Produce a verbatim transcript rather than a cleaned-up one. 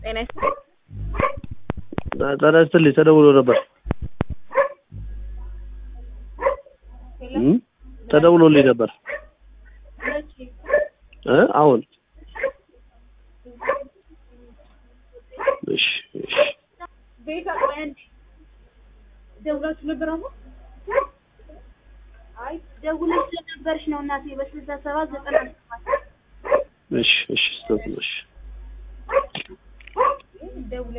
ጤና ጤና ይስጥልኝ ተደውሎ ነበር ተደውሎልኝ ነበር እ አሁን እሺ እሺ ቤታ አንድ ደውላችሁ ነበር አሁን አይ ደውለሽ ነበርሽ ነው እናቴ በስልሳ ሰባት ዘጠና ሰባት እሺ እሺ ስተውልሽ